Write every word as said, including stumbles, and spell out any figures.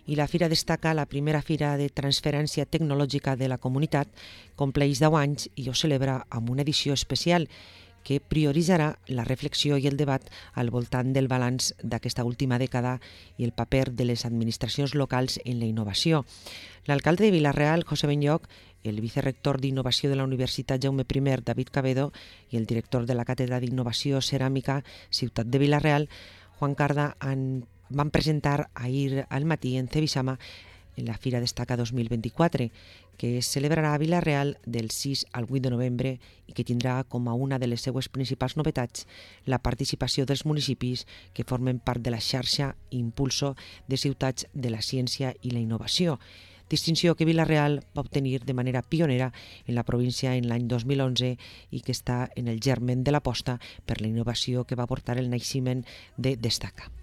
I la Fira Destaca, la primera fira de transferència tecnològica de la comunitat, compleix deu anys i ho celebra amb una edició especial que prioritzarà la reflexió i el debat al voltant del balanç d'aquesta última dècada i el paper de les administracions locals en la innovació. L'alcalde de Vila-real, José Benlloch, el vicerrector d'Innovació de la Universitat Jaume I, David Cabedo, i el director de la Càtedra d'Innovació Ceràmica, Ciutat de Vila-real, Juan Carda, han, van presentar ahir al matí en Cebisama en la Fira Destaca dos mil vint-i-quatre, que es celebrarà a Vila-real del sis al vuit de novembre i que tindrà com a una de les seues principals novetats la participació dels municipis que formen part de la xarxa Impulso de Ciutats de la Ciència i la Innovació, distinció que Vila-real va obtenir de manera pionera en la província en l'any dos mil onze i que està en el germen de l'aposta per la innovació que va portar el naixement de Destaca.